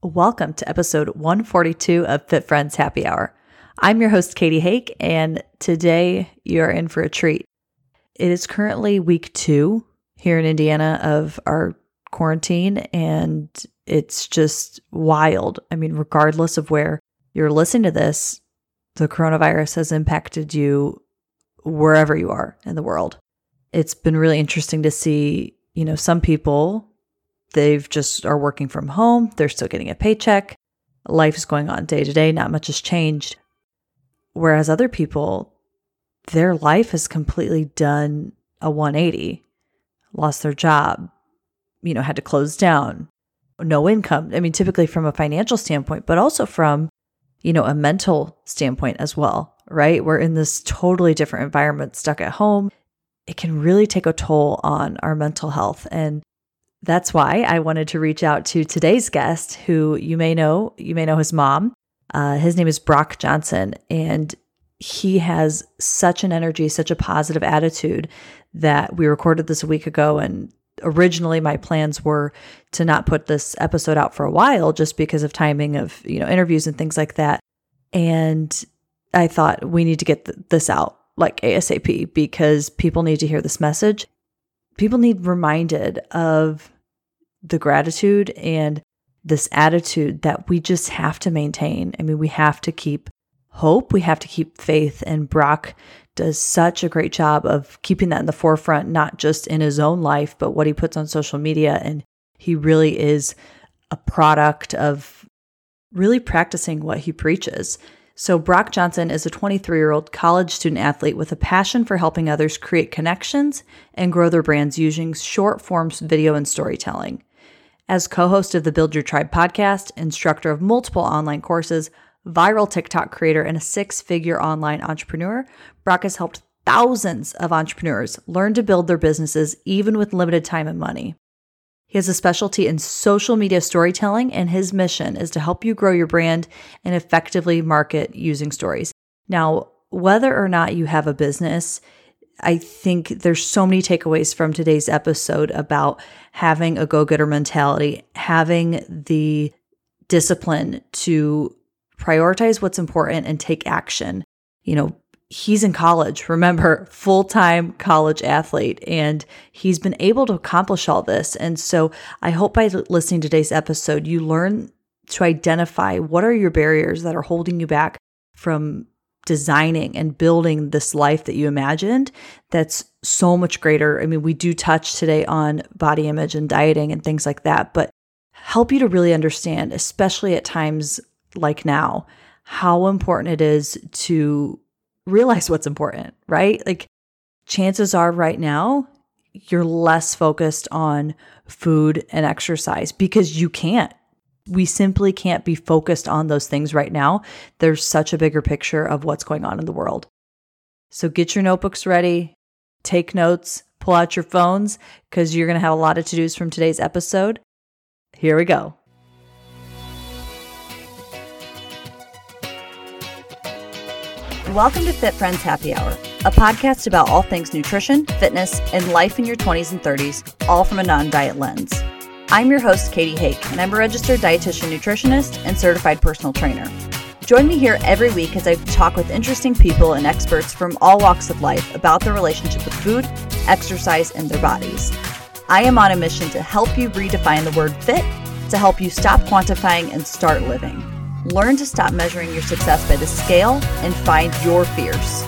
Welcome to episode 142 of Fit Friends Happy Hour. I'm your host, Katie Hake, and today you're in for a treat. It is currently week 2 here in Indiana of our quarantine, and it's just wild. I mean, regardless of where you're listening to this, the coronavirus has impacted you wherever you are in the world. It's been really interesting to see, some people, they've just are working from home. They're still getting a paycheck. Life is going on day to day. Not much has changed. Whereas other people, their life has completely done a 180, lost their job, had to close down, no income. I mean, typically from a financial standpoint, but also from, a mental standpoint as well, right? We're in this totally different environment, stuck at home. It can really take a toll on our mental health. And that's why I wanted to reach out to today's guest, who you may know his mom. His name is Brock Johnson, and he has such an energy, such a positive attitude that we recorded this a week ago. And originally my plans were to not put this episode out for a while just because of timing of, interviews and things like that. And I thought we need to get this out like ASAP because people need to hear this message. People need reminded of the gratitude and this attitude that we just have to maintain. I mean, we have to keep hope. We have to keep faith. And Brock does such a great job of keeping that in the forefront, not just in his own life, but what he puts on social media. And he really is a product of really practicing what he preaches. So Brock Johnson is a 23-year-old college student athlete with a passion for helping others create connections and grow their brands using short-form video and storytelling. As co-host of the Build Your Tribe podcast, instructor of multiple online courses, viral TikTok creator, and a 6-figure online entrepreneur, Brock has helped thousands of entrepreneurs learn to build their businesses even with limited time and money. He has a specialty in social media storytelling, and his mission is to help you grow your brand and effectively market using stories. Now, whether or not you have a business, I think there's so many takeaways from today's episode about having a go-getter mentality, having the discipline to prioritize what's important and take action. He's in college, remember, full-time college athlete, and he's been able to accomplish all this. And so I hope by listening to today's episode, you learn to identify what are your barriers that are holding you back from designing and building this life that you imagined that's so much greater. I mean, we do touch today on body image and dieting and things like that, but help you to really understand, especially at times like now, how important it is to realize what's important, right? Like chances are right now, you're less focused on food and exercise because you can't. We simply can't be focused on those things right now. There's such a bigger picture of what's going on in the world. So get your notebooks ready, take notes, pull out your phones, because you're going to have a lot of to-dos from today's episode. Here we go. Welcome to Fit Friends Happy Hour, a podcast about all things nutrition, fitness, and life in your 20s and 30s, all from a non-diet lens. I'm your host, Katie Hake, and I'm a registered dietitian nutritionist and certified personal trainer. Join me here every week as I talk with interesting people and experts from all walks of life about their relationship with food, exercise, and their bodies. I am on a mission to help you redefine the word fit, to help you stop quantifying and start living. Learn to stop measuring your success by the scale and find your fierce.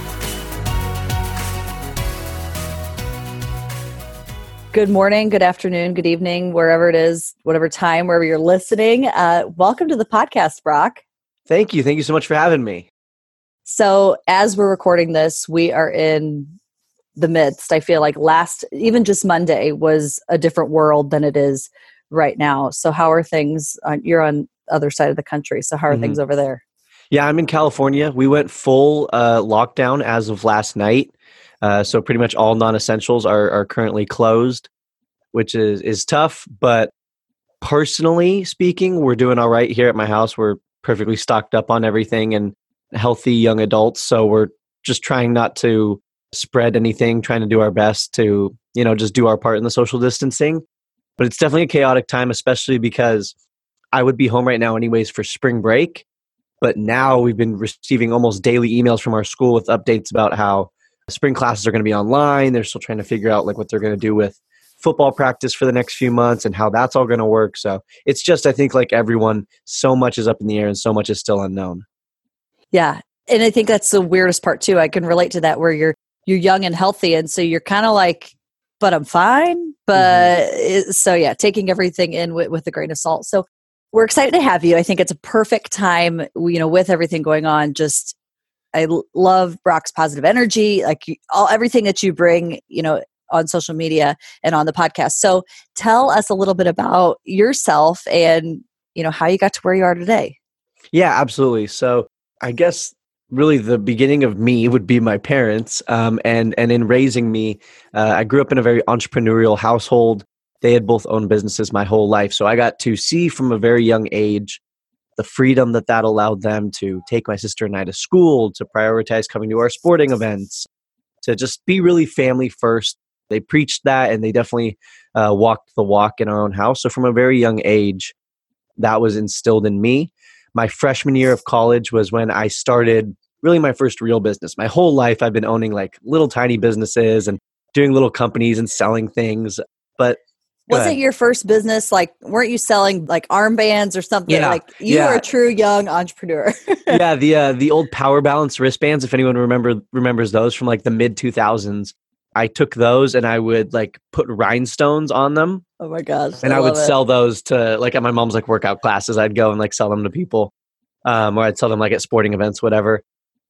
Good morning, good afternoon, good evening, wherever it is, whatever time, wherever you're listening. Welcome to the podcast, Brock. Thank you. Thank you so much for having me. So as we're recording this, we are in the midst. I feel like even just Monday was a different world than it is right now. So how are things? You're on the other side of the country. So how are things over there? Yeah, I'm in California. We went full lockdown as of last night. So pretty much all non-essentials are currently closed, which is tough. But personally speaking, we're doing all right here at my house. We're perfectly stocked up on everything and healthy young adults. So we're just trying not to spread anything, trying to do our best to, just do our part in the social distancing. But it's definitely a chaotic time, especially because I would be home right now anyways for spring break. But now we've been receiving almost daily emails from our school with updates about how spring classes are going to be online. They're still trying to figure out like what they're going to do with football practice for the next few months and how that's all going to work. So it's just, I think like everyone, so much is up in the air and so much is still unknown. Yeah. And I think that's the weirdest part too. I can relate to that where you're young and healthy. And so you're kind of like, but I'm fine. But so yeah, taking everything in with a grain of salt. So we're excited to have you. I think it's a perfect time, with everything going on. Just, I love Brock's positive energy, like everything that you bring, on social media and on the podcast. So tell us a little bit about yourself and, how you got to where you are today. Yeah, absolutely. So I guess really the beginning of me would be my parents. And in raising me, I grew up in a very entrepreneurial household. They had both owned businesses my whole life. So I got to see from a very young age the freedom that allowed them to take my sister and I to school, to prioritize coming to our sporting events, to just be really family first. They preached that and they definitely walked the walk in our own house. So from a very young age, that was instilled in me. My freshman year of college was when I started really my first real business. My whole life I've been owning like little tiny businesses and doing little companies and selling things. But wasn't your first business like, weren't you selling like armbands or something? Yeah, like you were a true young entrepreneur. Yeah, the old Power Balance wristbands, if anyone remembers those from like the mid 2000s. I took those and I would like put rhinestones on them. Oh my gosh. And I would sell those to like at my mom's like workout classes. I'd go and like sell them to people. Or I'd sell them like at sporting events, whatever.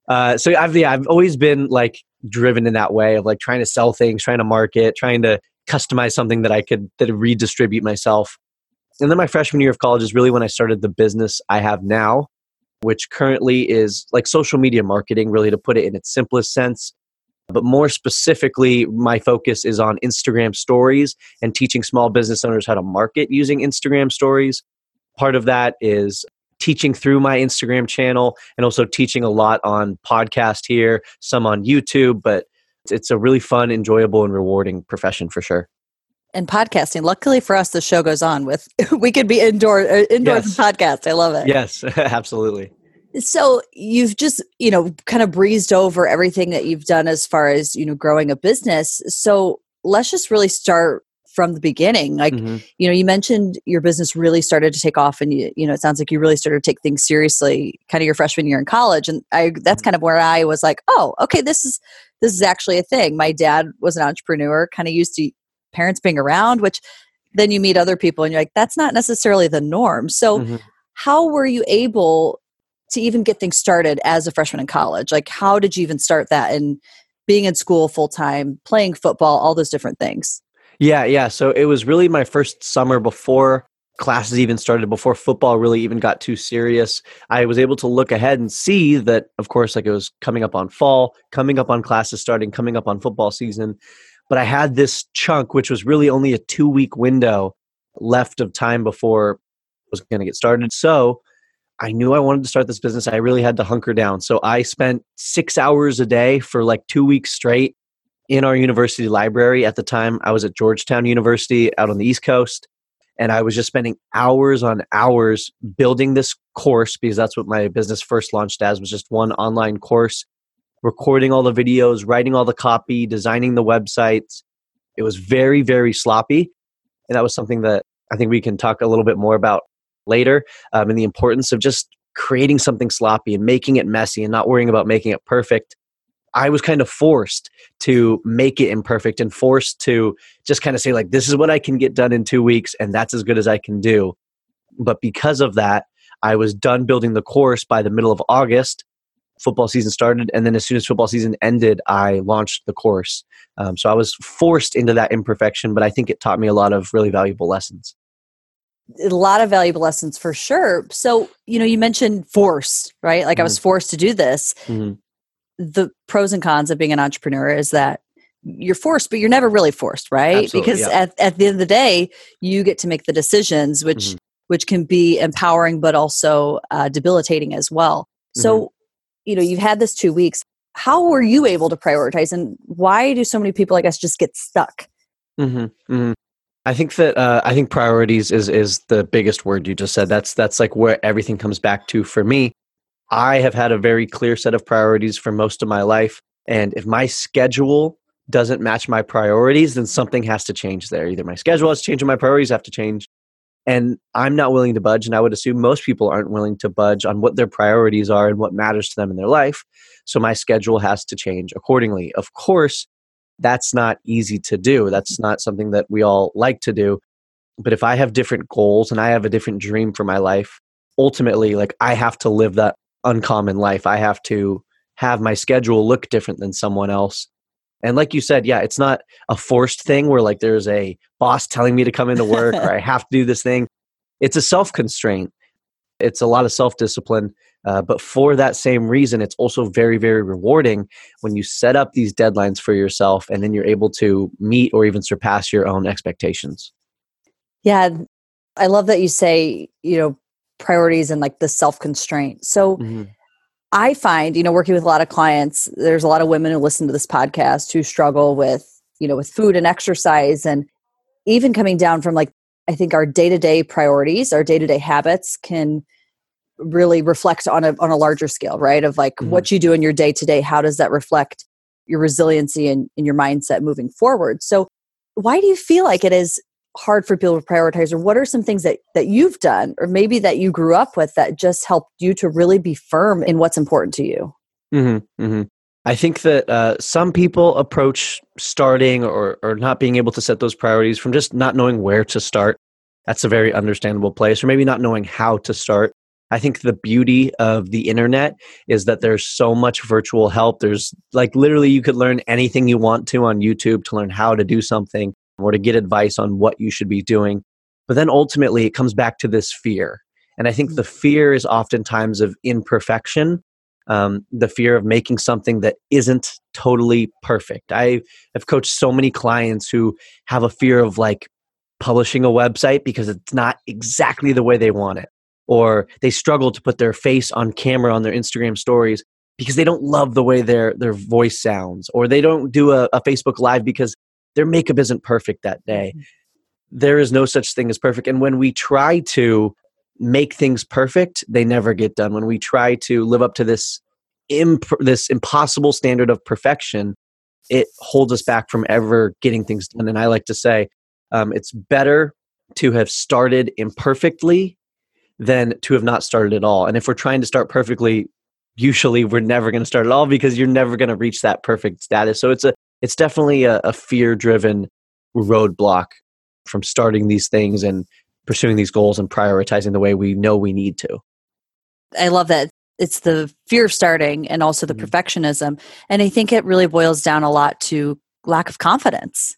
So I've always been like driven in that way of like trying to sell things, trying to market, trying to customize something that I could redistribute myself. And then my freshman year of college is really when I started the business I have now, which currently is like social media marketing, really to put it in its simplest sense. But more specifically, my focus is on Instagram stories and teaching small business owners how to market using Instagram stories. Part of that is teaching through my Instagram channel and also teaching a lot on podcast here, some on YouTube, but it's a really fun, enjoyable, and rewarding profession for sure. And podcasting, luckily for us, the show goes on with, we could be indoors yes. And podcast. I love it. Yes, absolutely. So you've just, kind of breezed over everything that you've done as far as, growing a business. So let's just really start from the beginning. Like, you mentioned your business really started to take off and it sounds like you really started to take things seriously kind of your freshman year in college. And that's kind of where I was like, oh, okay, this is actually a thing. My dad was an entrepreneur, kind of used to parents being around, which then you meet other people and you're like, that's not necessarily the norm. So how were you able to even get things started as a freshman in college? Like, how did you even start that and being in school full time, playing football, all those different things? Yeah. So it was really my first summer before classes even started, before football really even got too serious. I was able to look ahead and see that, of course, like it was coming up on fall, coming up on classes starting, coming up on football season. But I had this chunk, which was really only a 2-week window left of time before I was going to get started. So I knew I wanted to start this business. I really had to hunker down. So I spent 6 hours a day for like 2 weeks straight in our university library. At the time, I was at Georgetown University out on the East Coast. And I was just spending hours on hours building this course, because that's what my business first launched as, was just one online course, recording all the videos, writing all the copy, designing the websites. It was very, very sloppy. And that was something that I think we can talk a little bit more about later, and the importance of just creating something sloppy and making it messy and not worrying about making it perfect. I was kind of forced to make it imperfect and forced to just kind of say like, this is what I can get done in 2 weeks and that's as good as I can do. But because of that, I was done building the course by the middle of August. Football season started, and then as soon as football season ended, I launched the course. So I was forced into that imperfection, but I think it taught me a lot of really valuable lessons. A lot of valuable lessons for sure. So, you mentioned forced, right? Like I was forced to do this. The pros and cons of being an entrepreneur is that you're forced, but you're never really forced, right? Absolutely, because at the end of the day, you get to make the decisions, which can be empowering, but also debilitating as well. So, you've had this 2 weeks. How were you able to prioritize, and why do so many people, I guess, just get stuck? I I think priorities is the biggest word you just said. That's like where everything comes back to for me. I have had a very clear set of priorities for most of my life, and if my schedule doesn't match my priorities, then something has to change there. Either my schedule has to change or my priorities have to change. And I'm not willing to budge, and I would assume most people aren't willing to budge on what their priorities are and what matters to them in their life. So my schedule has to change accordingly. Of course, that's not easy to do. That's not something that we all like to do. But if I have different goals and I have a different dream for my life, ultimately, like I have to live that uncommon life. I have to have my schedule look different than someone else. And like you said, yeah, it's not a forced thing where like there's a boss telling me to come into work or I have to do this thing. It's a self-constraint. It's a lot of self-discipline. But for that same reason, it's also very, very rewarding when you set up these deadlines for yourself and then you're able to meet or even surpass your own expectations. Yeah. I love that you say, priorities and like the self-constraint. So I find, working with a lot of clients, there's a lot of women who listen to this podcast who struggle with, with food and exercise, and even coming down from like, I think our day-to-day priorities, our day-to-day habits can really reflect on a larger scale, right? Of like what you do in your day-to-day, how does that reflect your resiliency and your mindset moving forward? So why do you feel like it is hard for people to prioritize, or what are some things that you've done or maybe that you grew up with that just helped you to really be firm in what's important to you? I think that some people approach starting or not being able to set those priorities from just not knowing where to start. That's a very understandable place, or maybe not knowing how to start. I think the beauty of the internet is that there's so much virtual help. There's like literally you could learn anything you want to on YouTube to learn how to do something or to get advice on what you should be doing. But then ultimately it comes back to this fear. And I think the fear is oftentimes of imperfection, the fear of making something that isn't totally perfect. I have coached so many clients who have a fear of like publishing a website because it's not exactly the way they want it. Or they struggle to put their face on camera on their Instagram stories because they don't love the way their voice sounds. Or they don't do a Facebook Live because their makeup isn't perfect that day. There is no such thing as perfect. And when we try to make things perfect, they never get done. When we try to live up to this impossible standard of perfection, it holds us back from ever getting things done. And I like to say, it's better to have started imperfectly than to have not started at all. And if we're trying to start perfectly, usually we're never going to start at all because you're never going to reach that perfect status. So it's definitely a fear-driven roadblock from starting these things and pursuing these goals and prioritizing the way we know we need to. I love that. It's the fear of starting and also the perfectionism. And I think it really boils down a lot to lack of confidence.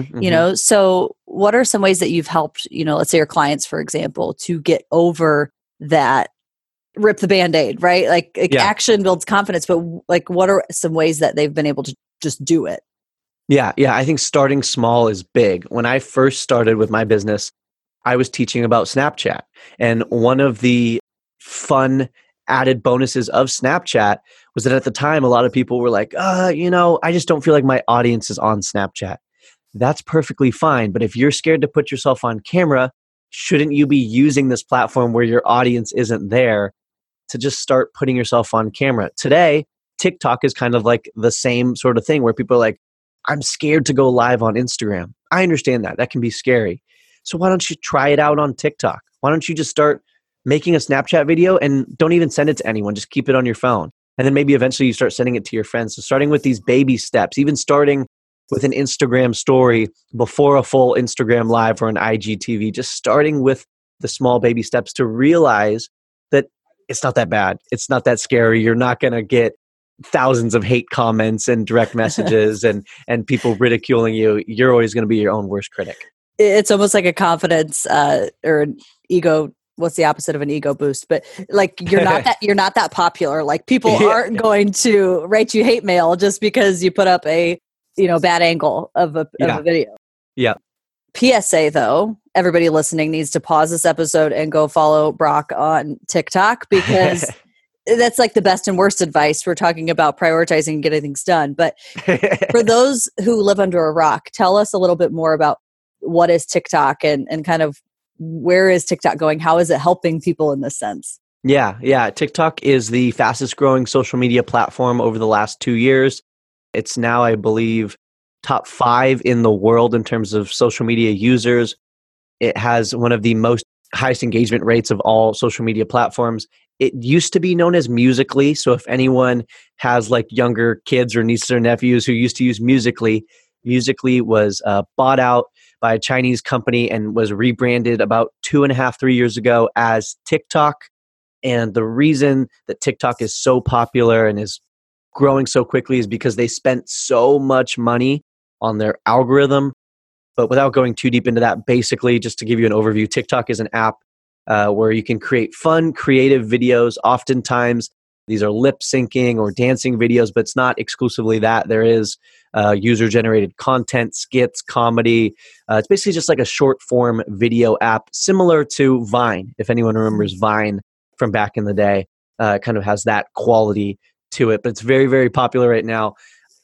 So what are some ways that you've helped, let's say your clients, for example, to get over that, rip the Band-Aid, right? Like action builds confidence, but like, what are some ways that they've been able to just do it? Yeah. I think starting small is big. When I first started with my business, I was teaching about Snapchat. And one of the fun added bonuses of Snapchat was that at the time, a lot of people were like, I just don't feel like my audience is on Snapchat. That's perfectly fine. But if you're scared to put yourself on camera, shouldn't you be using this platform where your audience isn't there to just start putting yourself on camera? Today, TikTok is kind of like the same sort of thing where people are like, I'm scared to go live on Instagram. I understand that. That can be scary. So why don't you try it out on TikTok? Why don't you just start making a Snapchat video and don't even send it to anyone. Just keep it on your phone. And then maybe eventually you start sending it to your friends. So starting with these baby steps, even starting with an Instagram story before a full Instagram live or an IGTV, just starting with the small baby steps to realize that it's not that bad. It's not that scary. You're not going to get thousands of hate comments and direct messages and people ridiculing you. You're always going to be your own worst critic. It's almost like a confidence or an ego. What's the opposite of an ego boost? But like you're not that popular. Like people aren't going to write you hate mail just because you put up a bad angle of a video. Yeah. PSA though, everybody listening needs to pause this episode and go follow Brock on TikTok because that's like the best and worst advice. We're talking about prioritizing and getting things done. But for those who live under a rock, tell us a little bit more about what is TikTok and kind of where is TikTok going? How is it helping people in this sense? Yeah. TikTok is the fastest growing social media platform over the last 2 years. It's now, I believe, top 5 in the world in terms of social media users. It has one of the most highest engagement rates of all social media platforms. It used to be known as Musical.ly. So if anyone has like younger kids or nieces or nephews who used to use Musical.ly, Musical.ly was bought out by a Chinese company and was rebranded about 2.5, 3 years ago as TikTok. And the reason that TikTok is so popular and is growing so quickly is because they spent so much money on their algorithm. But without going too deep into that, basically, just to give you an overview, TikTok is an app where you can create fun, creative videos. Oftentimes, these are lip syncing or dancing videos, but it's not exclusively that. There is user generated content, skits, comedy. It's basically just like a short form video app, similar to Vine. If anyone remembers Vine from back in the day, it kind of has that quality to it, but it's very, very popular right now.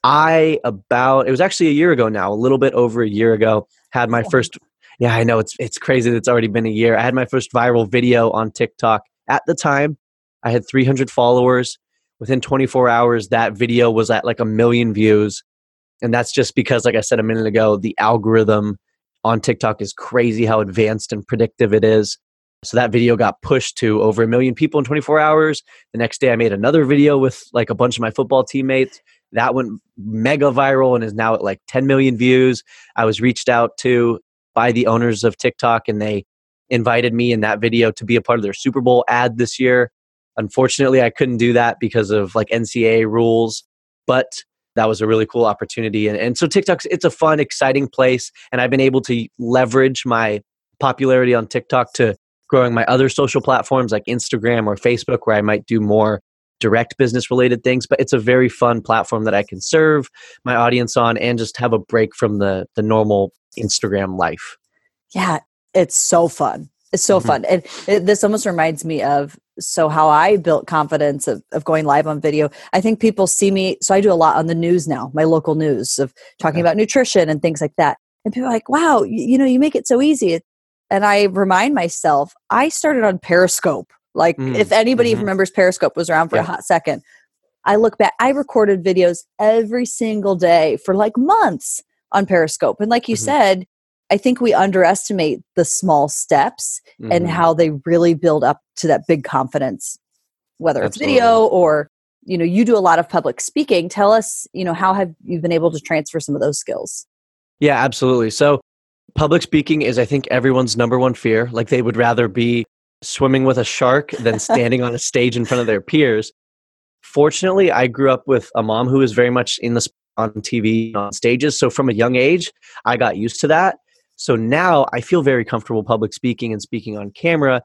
It was actually a year ago now, a little bit over a year ago, had my first, yeah, I know it's crazy that it's already been a year. I had my first viral video on TikTok. At the time, I had 300 followers. Within 24 hours, that video was at like 1 million views. And that's just because, like I said a minute ago, the algorithm on TikTok is crazy how advanced and predictive it is. So that video got pushed to over 1 million people in 24 hours. The next day I made another video with like a bunch of my football teammates. That went mega viral and is now at like 10 million views. I was reached out to by the owners of TikTok and they invited me in that video to be a part of their Super Bowl ad this year. Unfortunately, I couldn't do that because of like NCAA rules, but that was a really cool opportunity. And so TikTok's, it's a fun, exciting place. And I've been able to leverage my popularity on TikTok to growing my other social platforms like Instagram or Facebook, where I might do more direct business related things. But it's a very fun platform that I can serve my audience on and just have a break from the normal Instagram life. Yeah, it's so fun. It's so fun. And this almost reminds me of how I built confidence of going live on video. I think people see me. So I do a lot on the news now, my local news of talking about nutrition and things like that. And people are like, wow, you make it so easy. And I remind myself, I started on Periscope. Like if anybody remembers, Periscope was around for a hot second. I look back, I recorded videos every single day for like months on Periscope. And like you said, I think we underestimate the small steps and how they really build up to that big confidence, whether it's video or, you do a lot of public speaking. Tell us, how have you been able to transfer some of those skills? Yeah, absolutely. So public speaking is, I think, everyone's number one fear. Like they would rather be swimming with a shark than standing on a stage in front of their peers. Fortunately, I grew up with a mom who was very much on TV, on stages. So from a young age, I got used to that. So now I feel very comfortable public speaking and speaking on camera.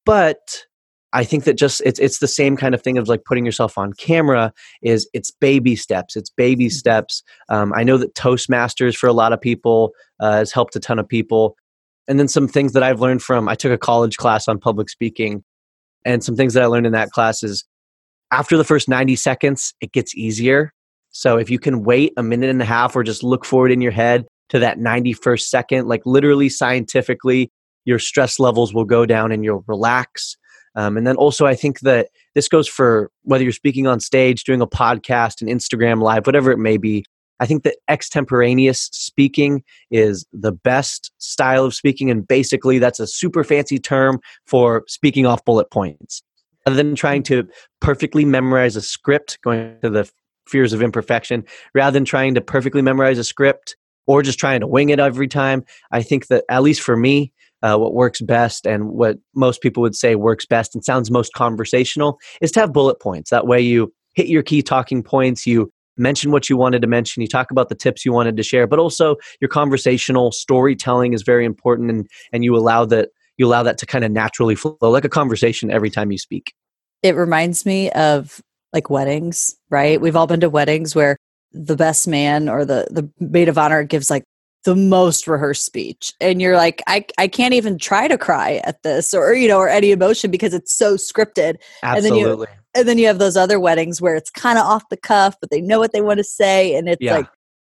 But I think that just it's the same kind of thing of like putting yourself on camera it's baby steps. It's baby steps. I know that Toastmasters for a lot of people has helped a ton of people. And then some things that I've learned I took a college class on public speaking, and some things that I learned in that class is after the first 90 seconds, it gets easier. So if you can wait a minute and a half or just look forward in your head to that 91st second, like literally scientifically, your stress levels will go down and you'll relax. And then also I think that this goes for whether you're speaking on stage, doing a podcast, an Instagram live, whatever it may be. I think that extemporaneous speaking is the best style of speaking. And basically that's a super fancy term for speaking off bullet points. Rather than trying to perfectly memorize a script, going to the fears of imperfection, rather than trying to perfectly memorize a script or just trying to wing it every time, I think that at least for me, what works best and what most people would say works best and sounds most conversational is to have bullet points. That way you hit your key talking points, you mention what you wanted to mention, you talk about the tips you wanted to share, but also your conversational storytelling is very important, and you allow that to kind of naturally flow like a conversation every time you speak. It reminds me of like weddings, right? We've all been to weddings where the best man or the maid of honor gives like the most rehearsed speech. And you're like, I can't even try to cry at this or any emotion because it's so scripted. Absolutely. And then you have those other weddings where it's kind of off the cuff, but they know what they want to say. And it's like,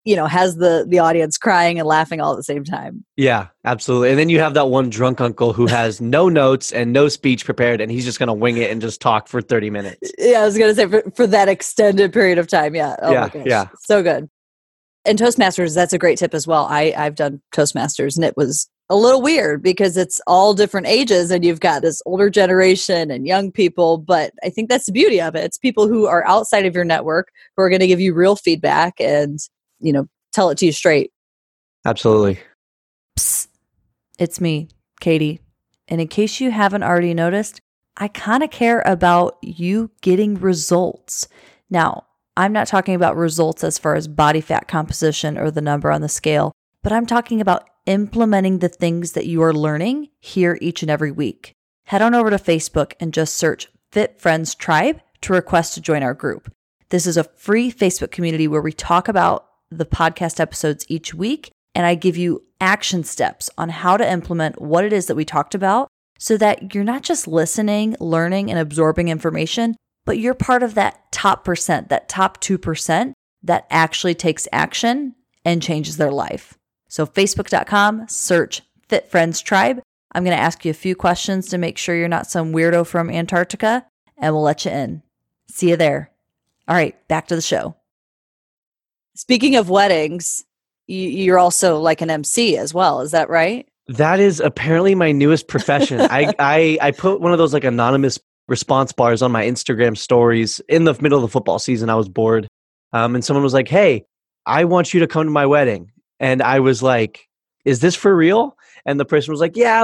has the audience crying and laughing all at the same time. Yeah, absolutely. And then you have that one drunk uncle who has no notes and no speech prepared, and he's just going to wing it and just talk for 30 minutes. Yeah, I was going to say for that extended period of time. Yeah. Oh my gosh. Yeah. So good. And Toastmasters, that's a great tip as well. I've done Toastmasters, and it was a little weird because it's all different ages and you've got this older generation and young people. But I think that's the beauty of it. It's people who are outside of your network who are going to give you real feedback and, tell it to you straight. Absolutely. Psst. It's me, Katie. And in case you haven't already noticed, I kind of care about you getting results. Now, I'm not talking about results as far as body fat composition or the number on the scale, but I'm talking about implementing the things that you are learning here each and every week. Head on over to Facebook and just search Fit Friends Tribe to request to join our group. This is a free Facebook community where we talk about the podcast episodes each week, and I give you action steps on how to implement what it is that we talked about so that you're not just listening, learning, and absorbing information, but you're part of that top percent, that top 2% that actually takes action and changes their life. So facebook.com, search Fit Friends Tribe. I'm going to ask you a few questions to make sure you're not some weirdo from Antarctica, and we'll let you in. See you there. All right, back to the show. Speaking of weddings, you're also like an MC as well. Is that right? That is apparently my newest profession. I put one of those like anonymous response bars on my Instagram stories in the middle of the football season. I was bored. And someone was like, "Hey, I want you to come to my wedding." And I was like, "Is this for real?" And the person was like, "Yeah,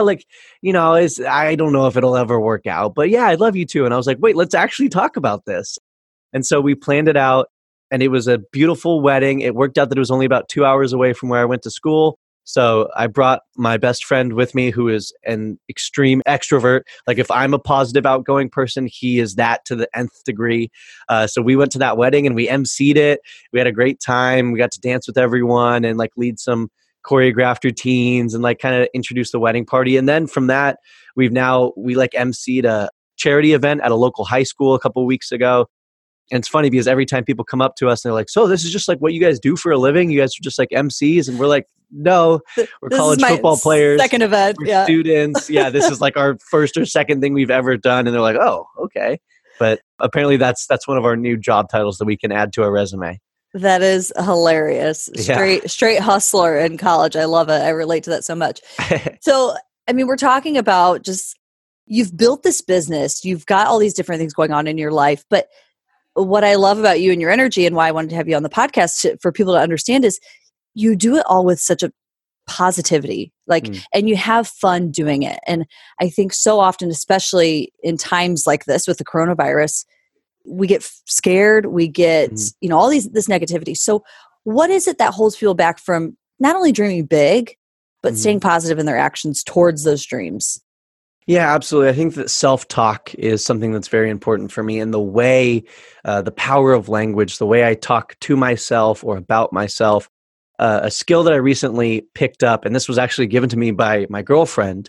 I don't know if it'll ever work out, but yeah, I'd love you to." And I was like, "Wait, let's actually talk about this." And so we planned it out, and it was a beautiful wedding. It worked out that it was only about 2 hours away from where I went to school. So I brought my best friend with me who is an extreme extrovert. Like if I'm a positive, outgoing person, he is that to the nth degree. So we went to that wedding and we emceed it. We had a great time. We got to dance with everyone and like lead some choreographed routines and like kind of introduce the wedding party. And then from that, we like emceed a charity event at a local high school a couple of weeks ago. And it's funny because every time people come up to us and they're like, "So this is just like what you guys do for a living? You guys are just like MCs?" And we're like, "No, we're college football players. Second event. We're students. Yeah, this is like our first or second thing we've ever done." And they're like, "Oh, okay." But apparently that's one of our new job titles that we can add to our resume. That is hilarious. Straight hustler in college. I love it. I relate to that so much. So, I mean, we're talking about just, you've built this business, you've got all these different things going on in your life, but what I love about you and your energy and why I wanted to have you on the podcast for people to understand is you do it all with such a positivity, and you have fun doing it. And I think so often, especially in times like this with the coronavirus, we get scared, we get, all this negativity. So what is it that holds people back from not only dreaming big, but staying positive in their actions towards those dreams? Yeah, absolutely. I think that self-talk is something that's very important for me, and the way, the power of language, the way I talk to myself or about myself. A skill that I recently picked up, and this was actually given to me by my girlfriend,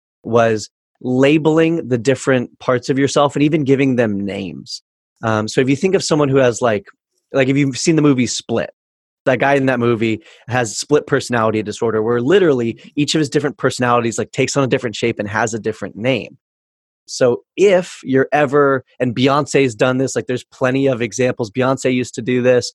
was labeling the different parts of yourself and even giving them names. So if you think of someone who has like if you've seen the movie Split, that guy in that movie has split personality disorder, where literally each of his different personalities like takes on a different shape and has a different name. So if you're ever, and Beyonce's done this, like there's plenty of examples. Beyonce used to do this.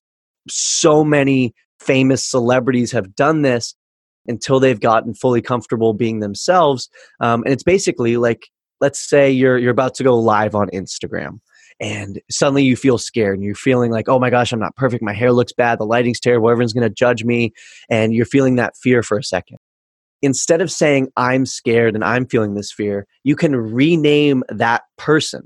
So many famous celebrities have done this until they've gotten fully comfortable being themselves. And it's basically like, let's say you're about to go live on Instagram. And suddenly you feel scared and you're feeling like, "Oh my gosh, I'm not perfect. My hair looks bad. The lighting's terrible. Everyone's going to judge me." And you're feeling that fear for a second. Instead of saying, "I'm scared and I'm feeling this fear," you can rename that person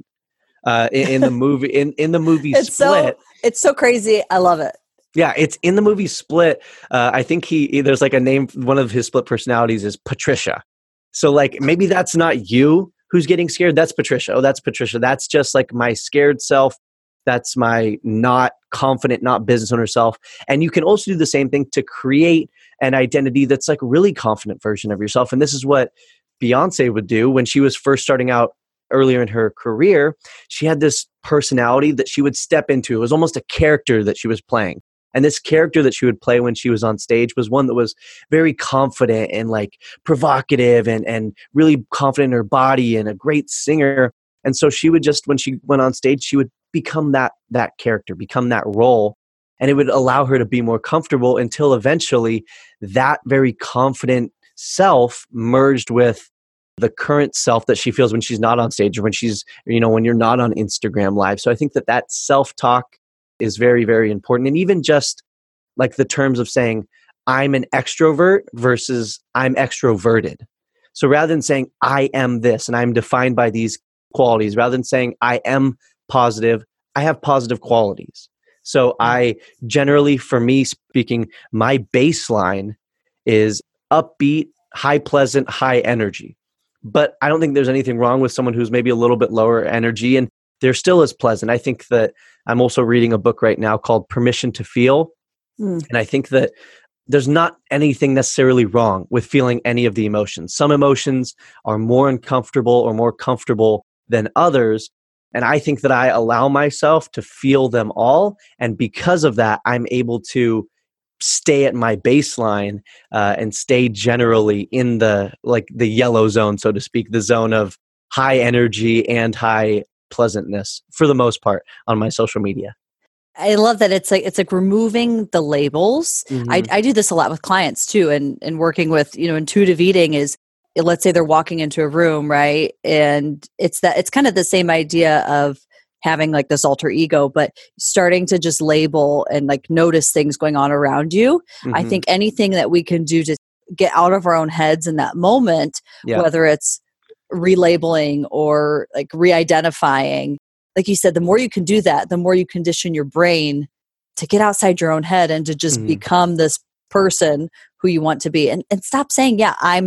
in the movie. In the movie Split. It's so crazy. I love it. Yeah, it's in the movie Split. I think there's like a name. One of his split personalities is Patricia. So like maybe that's not you who's getting scared. That's Patricia. Oh, that's Patricia. That's just like my scared self. That's my not confident, not business owner self. And you can also do the same thing to create an identity that's like really confident version of yourself. And this is what Beyonce would do when she was first starting out earlier in her career. She had this personality that she would step into. It was almost a character that she was playing. And this character that she would play when she was on stage was one that was very confident and like provocative and really confident in her body and a great singer. And so she would just, when she went on stage, she would become that character, become that role. And it would allow her to be more comfortable until eventually that very confident self merged with the current self that she feels when she's not on stage or when she's, when you're not on Instagram Live. So I think that self-talk is very, very important. And even just like the terms of saying, I'm an extrovert versus I'm extroverted. So rather than saying, I am this and I'm defined by these qualities, rather than saying, I am positive, I have positive qualities. So I generally, for me speaking, my baseline is upbeat, high pleasant, high energy. But I don't think there's anything wrong with someone who's maybe a little bit lower energy and they're still as pleasant. I think that I'm also reading a book right now called Permission to Feel. And I think that there's not anything necessarily wrong with feeling any of the emotions. Some emotions are more uncomfortable or more comfortable than others. And I think that I allow myself to feel them all. And because of that, I'm able to stay at my baseline and stay generally in the yellow zone, so to speak, the zone of high energy and high pleasantness for the most part on my social media. I love that it's like removing the labels. Mm-hmm. I do this a lot with clients too, and working with intuitive eating is, let's say they're walking into a room, right? And it's kind of the same idea of having like this alter ego, but starting to just label and like notice things going on around you. Mm-hmm. I think anything that we can do to get out of our own heads in that moment, whether it's relabeling or like re-identifying, like you said, the more you can do that, the more you condition your brain to get outside your own head and to just become this person who you want to be, and stop saying,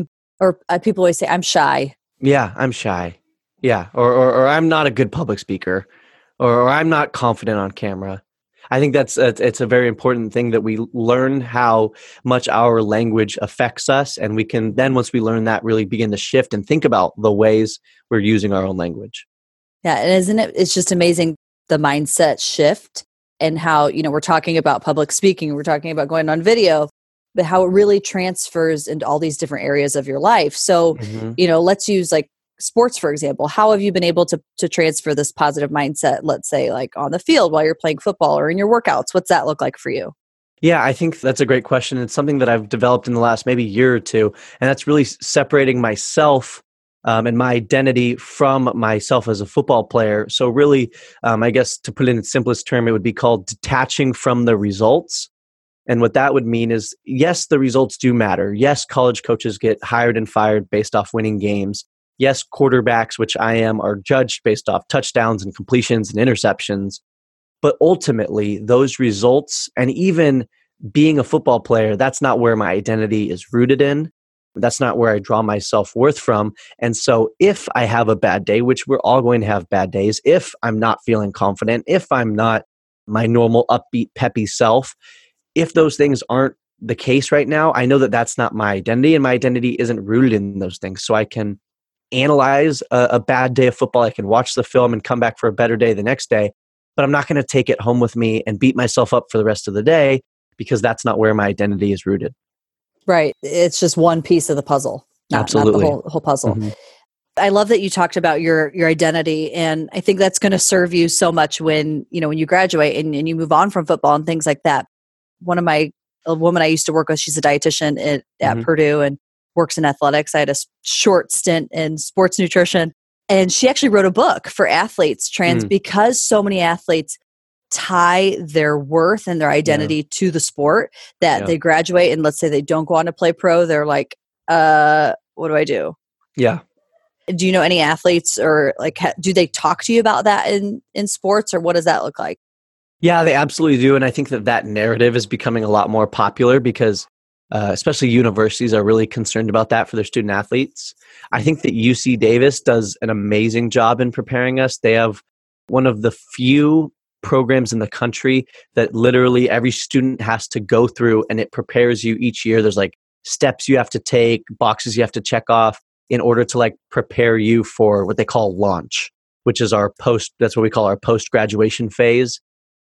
people always say, I'm shy. Yeah, I'm shy. Yeah, or I'm not a good public speaker, or I'm not confident on camera. I think it's a very important thing that we learn how much our language affects us, and we can then, once we learn that, really begin to shift and think about the ways we're using our own language. Yeah, and isn't it? It's just amazing the mindset shift and how we're talking about public speaking, we're talking about going on video, but how it really transfers into all these different areas of your life. So, let's use like sports, for example. How have you been able to transfer this positive mindset, let's say like on the field while you're playing football or in your workouts? What's that look like for you? Yeah, I think that's a great question. It's something that I've developed in the last maybe year or two, and that's really separating myself and my identity from myself as a football player. So really, I guess to put it in its simplest term, it would be called detaching from the results. And what that would mean is, yes, the results do matter. Yes, college coaches get hired and fired based off winning games. Yes, quarterbacks, which I am, are judged based off touchdowns and completions and interceptions. But ultimately, those results, and even being a football player, that's not where my identity is rooted in. That's not where I draw my self-worth from. And so if I have a bad day, which we're all going to have bad days, if I'm not feeling confident, if I'm not my normal upbeat, peppy self, if those things aren't the case right now, I know that that's not my identity, and my identity isn't rooted in those things. So I can analyze a bad day of football. I can watch the film and come back for a better day the next day, but I'm not going to take it home with me and beat myself up for the rest of the day, because that's not where my identity is rooted. Right. It's just one piece of the puzzle, not the whole puzzle. Mm-hmm. I love that you talked about your identity, and I think that's going to serve you so much when you graduate and you move on from football and things like that. A woman I used to work with, she's a dietitian at Purdue and works in athletics. I had a short stint in sports nutrition, and she actually wrote a book for athletes, because so many athletes tie their worth and their identity to the sport that they graduate, and let's say they don't go on to play pro. They're like, what do I do? Yeah. Do you know any athletes, or like, do they talk to you about that in sports, or what does that look like? Yeah, they absolutely do. And I think that narrative is becoming a lot more popular because especially universities are really concerned about that for their student athletes. I think that UC Davis does an amazing job in preparing us. They have one of the few programs in the country that literally every student has to go through, and it prepares you each year. There's like steps you have to take, boxes you have to check off in order to like prepare you for what they call launch, which is that's what we call our post-graduation phase.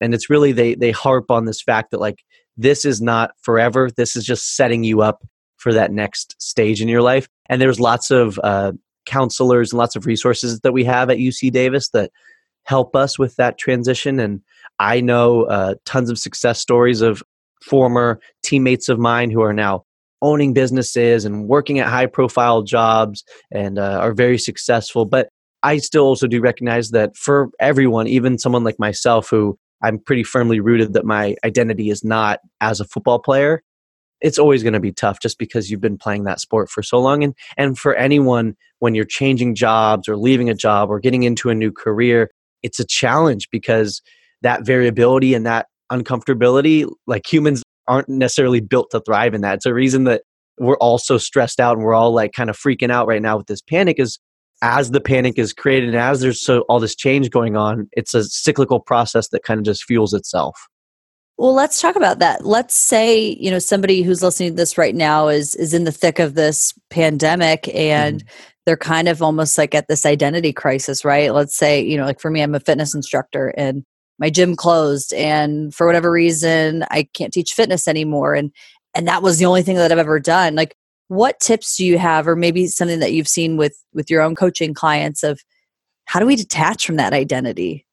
And it's really, they harp on this fact that like, this is not forever. This is just setting you up for that next stage in your life. And there's lots of counselors and lots of resources that we have at UC Davis that help us with that transition. And I know tons of success stories of former teammates of mine who are now owning businesses and working at high profile jobs and are very successful. But I still also do recognize that for everyone, even someone like myself, who I'm pretty firmly rooted that my identity is not as a football player, it's always going to be tough just because you've been playing that sport for so long. And for anyone, when you're changing jobs or leaving a job or getting into a new career, it's a challenge because that variability and that uncomfortability, like humans aren't necessarily built to thrive in that. It's a reason that we're all so stressed out and we're all like kind of freaking out right now with this panic is as the panic is created and as there's all this change going on, it's a cyclical process that kind of just fuels itself. Well, let's talk about that. Let's say, somebody who's listening to this right now is in the thick of this pandemic and they're kind of almost like at this identity crisis, right? Let's say, like for me, I'm a fitness instructor and my gym closed and for whatever reason, I can't teach fitness anymore. And that was the only thing that I've ever done. Like, what tips do you have, or maybe something that you've seen with your own coaching clients of how do we detach from that identity?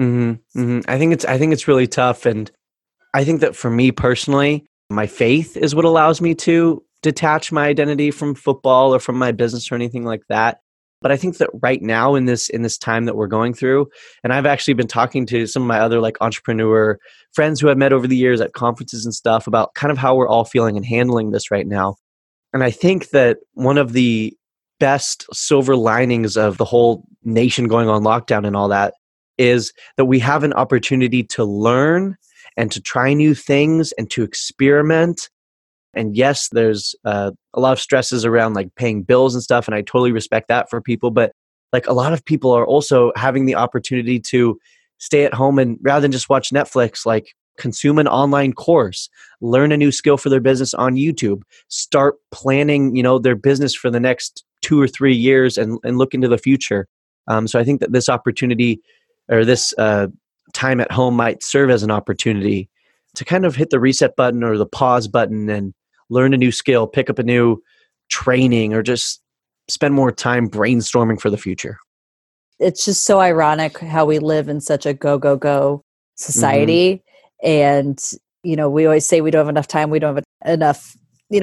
I think it's really tough. And I think that for me personally, my faith is what allows me to detach my identity from football or from my business or anything like that. But I think that right now in this time that we're going through, and I've actually been talking to some of my other like entrepreneur friends who I've met over the years at conferences and stuff about kind of how we're all feeling and handling this right now. And I think that one of the best silver linings of the whole nation going on lockdown and all that is that we have an opportunity to learn and to try new things and to experiment. And yes, there's a lot of stresses around like paying bills and stuff, and I totally respect that for people. But like a lot of people are also having the opportunity to stay at home and rather than just watch Netflix, like consume an online course, learn a new skill for their business on YouTube, start planning, their business for the next 2 or 3 years and look into the future. So I think that this opportunity or this time at home might serve as an opportunity to kind of hit the reset button or the pause button and learn a new skill, pick up a new training, or just spend more time brainstorming for the future. It's just so ironic how we live in such a go society. And, we always say we don't have enough time. We don't have enough,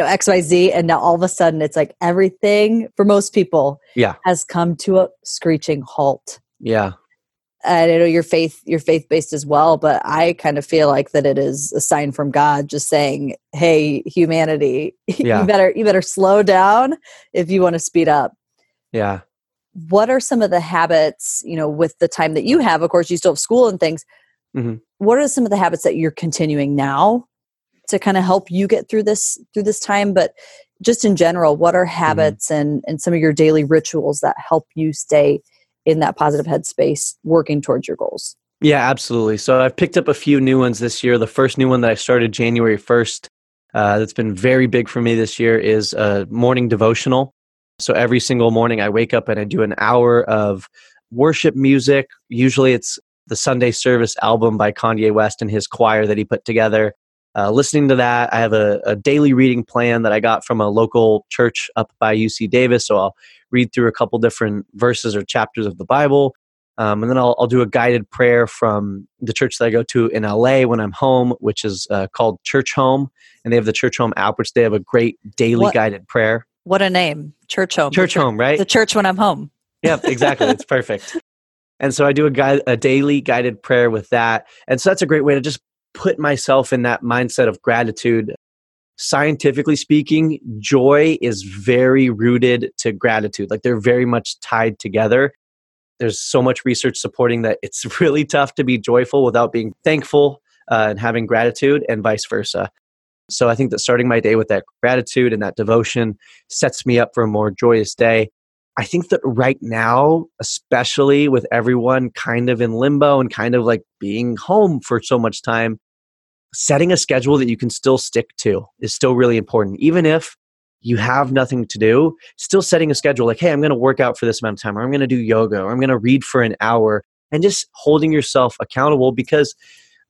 XYZ. And now all of a sudden it's like everything for most people has come to a screeching halt. Yeah. And I know you're faith-based as well, but I kind of feel like that it is a sign from God just saying, hey, humanity, you better slow down if you want to speed up. Yeah. What are some of the habits, with the time that you have? Of course, you still have school and things. What are some of the habits that you're continuing now to kind of help you get through this time? But just in general, what are habits and some of your daily rituals that help you stay in that positive headspace working towards your goals? Yeah, absolutely. So I've picked up a few new ones this year. The first new one that I started January 1st that's been very big for me this year is a morning devotional. So every single morning I wake up and I do an hour of worship music. Usually it's the Sunday Service album by Kanye West and his choir that he put together. Listening to that, I have a daily reading plan that I got from a local church up by UC Davis. So I'll read through a couple different verses or chapters of the Bible. And then I'll do a guided prayer from the church that I go to in LA when I'm home, which is called Church Home. And they have the Church Home app, which they have a great daily guided prayer. What a name. Church Home. Church Home, right? The church when I'm home. Yep, exactly. It's perfect. And so I do a daily guided prayer with that. And so that's a great way to just put myself in that mindset of gratitude. Scientifically speaking, joy is very rooted to gratitude. Like they're very much tied together. There's so much research supporting that it's really tough to be joyful without being thankful and having gratitude, and vice versa. So I think that starting my day with that gratitude and that devotion sets me up for a more joyous day. I think that right now, especially with everyone kind of in limbo and kind of like being home for so much time, setting a schedule that you can still stick to is still really important. Even if you have nothing to do, still setting a schedule like, hey, I'm going to work out for this amount of time, or I'm going to do yoga, or I'm going to read for an hour, and just holding yourself accountable, because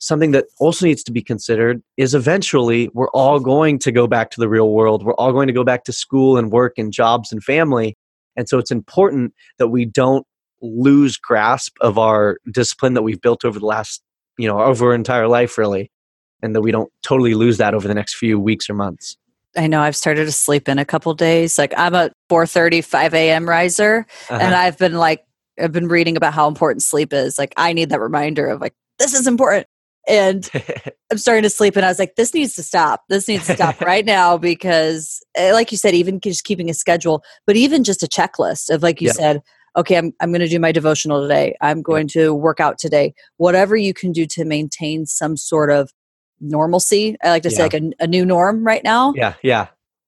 something that also needs to be considered is eventually we're all going to go back to the real world. We're all going to go back to school and work and jobs and family. And so it's important that we don't lose grasp of our discipline that we've built over the last, over our entire life, really. And that we don't totally lose that over the next few weeks or months. I know I've started to sleep in a couple days. Like I'm a 4:30, 5 a.m. riser. And I've been reading about how important sleep is. Like I need that reminder of like, this is important. And I'm starting to sleep and I was like, this needs to stop. This needs to stop right now because like you said, even just keeping a schedule, but even just a checklist of like you said, okay, I'm going to do my devotional today. I'm going to work out today. Whatever you can do to maintain some sort of normalcy. I like to say like a new norm right now. Yeah. Yeah.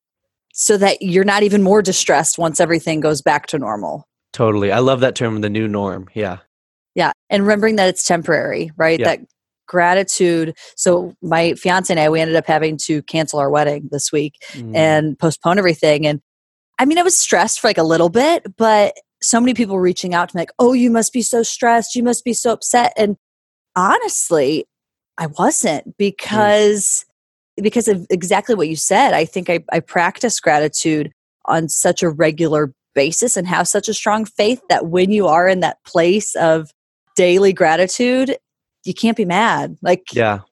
So that you're not even more distressed once everything goes back to normal. Totally. I love that term, the new norm. Yeah. Yeah. And remembering that it's temporary, right? Yeah. That gratitude. So my fiance and I, we ended up having to cancel our wedding this week and postpone everything. And I mean, I was stressed for like a little bit, but so many people reaching out to me like, oh, you must be so stressed. You must be so upset. And honestly, I wasn't because of exactly what you said. I think I practice gratitude on such a regular basis and have such a strong faith that when you are in that place of daily gratitude, you can't be mad. Like,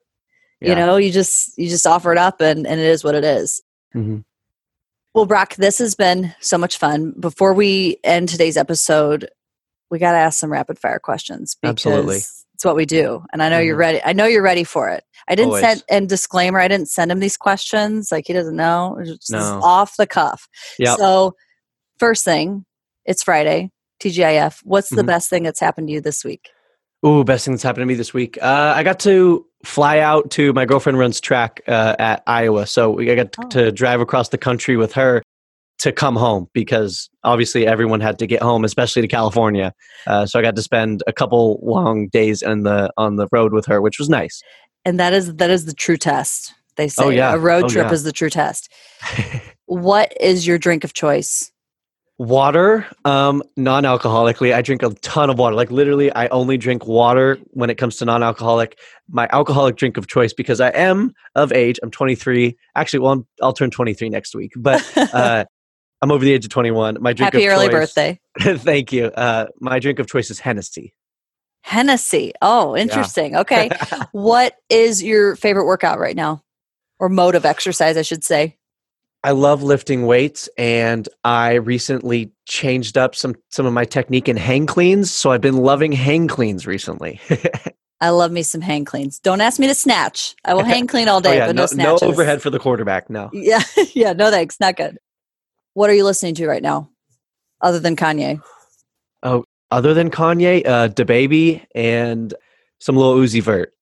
you just offer it up and it is what it is. Mm-hmm. Well, Brock, this has been so much fun. Before we end today's episode, we got to ask some rapid fire questions because Absolutely. it's what we do. And I know you're ready. I know you're ready for it. I didn't send, and disclaimer, I didn't send him these questions. Like he doesn't know. It's just off the cuff. Yep. So first thing, it's Friday, TGIF. What's the best thing that's happened to you this week? Ooh, best thing that's happened to me this week. I got to fly out to, my girlfriend runs track at Iowa. So I got to drive across the country with her to come home because obviously everyone had to get home, especially to California. So I got to spend a couple long days on the road with her, which was nice. And that is the true test. They say a road trip is the true test. What is your drink of choice? Water, non-alcoholically. I drink a ton of water. Like literally, I only drink water when it comes to non-alcoholic. My alcoholic drink of choice, because I am of age, I'm 23. Actually, well, I'll turn 23 next week. But I'm over the age of 21. My drink Happy of early choice, birthday. Thank you. My drink of choice is Hennessy. Hennessy. Oh, interesting. Okay. What is your favorite workout right now? Or mode of exercise, I should say. I love lifting weights, and I recently changed up some of my technique in hang cleans. So I've been loving hang cleans recently. I love me some hang cleans. Don't ask me to snatch. I will hang clean all day, but no snatches. No overhead for the quarterback, no. Yeah, yeah, no thanks. Not good. What are you listening to right now, other than Kanye? Oh, other than Kanye, DaBaby and some Lil Uzi Vert.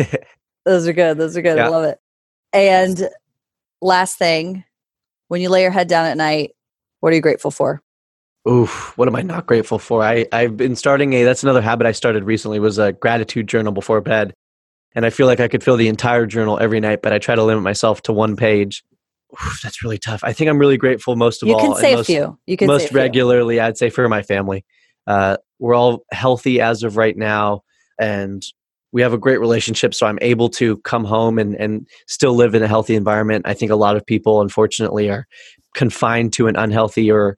Those are good. Yeah. I love it. And last thing, when you lay your head down at night, what are you grateful for? Oof, what am I not grateful for? I've been starting that's another habit I started recently, was a gratitude journal before bed. And I feel like I could fill the entire journal every night, but I try to limit myself to one page. Oof, that's really tough. I think I'm really grateful most of all. You can say a few. You can most regularly, I'd say, for my family. We're all healthy as of right now, and we have a great relationship, so I'm able to come home and still live in a healthy environment. I think a lot of people, unfortunately, are confined to an unhealthy or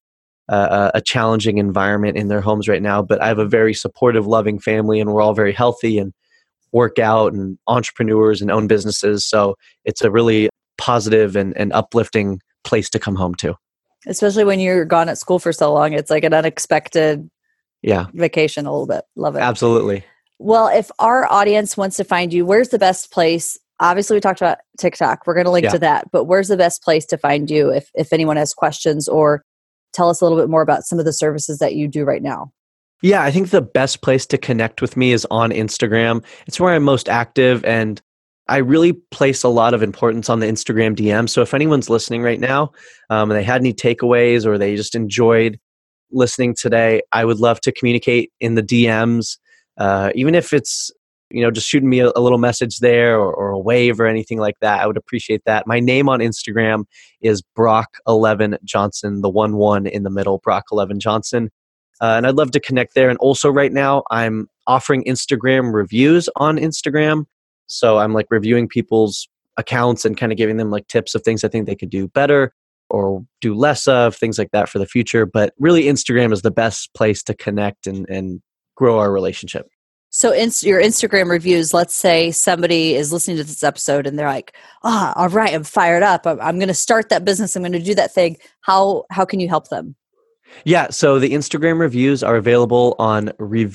a challenging environment in their homes right now. But I have a very supportive, loving family, and we're all very healthy and work out and entrepreneurs and own businesses. So it's a really positive and uplifting place to come home to. Especially when you're gone at school for so long. It's like an unexpected vacation a little bit. Love it. Absolutely. Well, if our audience wants to find you, where's the best place? Obviously, we talked about TikTok. We're going to link to that. But where's the best place to find you if anyone has questions, or tell us a little bit more about some of the services that you do right now? Yeah, I think the best place to connect with me is on Instagram. It's where I'm most active, and I really place a lot of importance on the Instagram DM. So if anyone's listening right now and they had any takeaways or they just enjoyed listening today, I would love to communicate in the DMs. Even if it's, just shooting me a little message there or a wave or anything like that, I would appreciate that. My name on Instagram is Brock11 Johnson, the 1 in the middle, Brock11 Johnson. And I'd love to connect there. And also right now, I'm offering Instagram reviews on Instagram. So I'm like reviewing people's accounts and kind of giving them like tips of things I think they could do better or do less of, things like that for the future. But really, Instagram is the best place to connect and grow our relationship. So your Instagram reviews, let's say somebody is listening to this episode and they're like, all right, I'm fired up. I'm going to start that business. I'm going to do that thing. How can you help them? Yeah, so the Instagram reviews are available on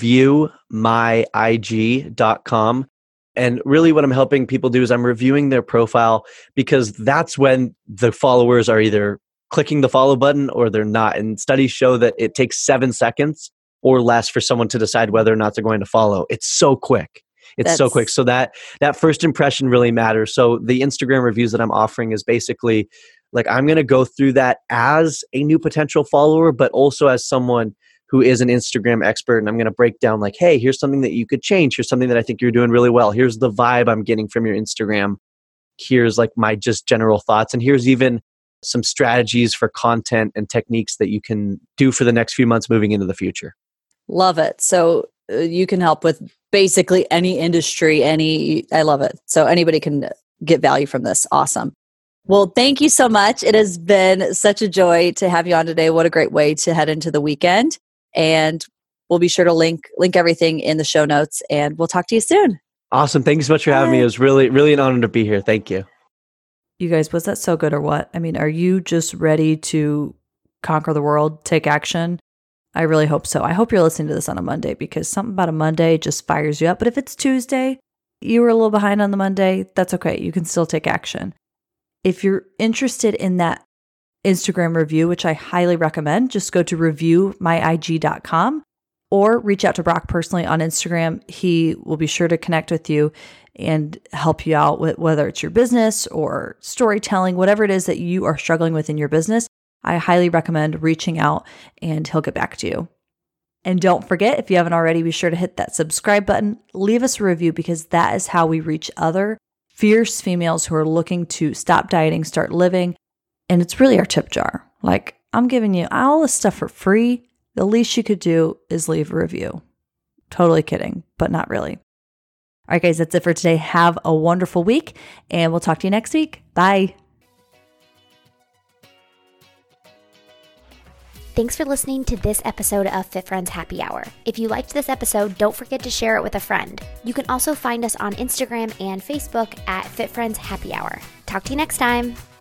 reviewmyig.com. And really what I'm helping people do is I'm reviewing their profile, because that's when the followers are either clicking the follow button or they're not. And studies show that it takes 7 seconds or less for someone to decide whether or not they're going to follow. It's so quick. So that first impression really matters. So the Instagram reviews that I'm offering is basically like, I'm going to go through that as a new potential follower, but also as someone who is an Instagram expert. And I'm going to break down like, hey, here's something that you could change. Here's something that I think you're doing really well. Here's the vibe I'm getting from your Instagram. Here's like my just general thoughts. And here's even some strategies for content and techniques that you can do for the next few months moving into the future. Love it. So you can help with basically any industry, I love it. So anybody can get value from this. Awesome. Well, thank you so much. It has been such a joy to have you on today. What a great way to head into the weekend. And we'll be sure to link everything in the show notes, and we'll talk to you soon. Awesome. Thank you so much for having me. It was really, really an honor to be here. Thank you. You guys, was that so good or what? I mean, are you just ready to conquer the world, take action? I really hope so. I hope you're listening to this on a Monday, because something about a Monday just fires you up. But if it's Tuesday, you were a little behind on the Monday, that's okay. You can still take action. If you're interested in that Instagram review, which I highly recommend, just go to reviewmyig.com or reach out to Brock personally on Instagram. He will be sure to connect with you and help you out with whether it's your business or storytelling, whatever it is that you are struggling with in your business. I highly recommend reaching out, and he'll get back to you. And don't forget, if you haven't already, be sure to hit that subscribe button. Leave us a review, because that is how we reach other fierce females who are looking to stop dieting, start living. And it's really our tip jar. Like, I'm giving you all this stuff for free. The least you could do is leave a review. Totally kidding, but not really. All right, guys, that's it for today. Have a wonderful week, and we'll talk to you next week. Bye. Thanks for listening to this episode of Fit Friends Happy Hour. If you liked this episode, don't forget to share it with a friend. You can also find us on Instagram and Facebook at Fit Friends Happy Hour. Talk to you next time.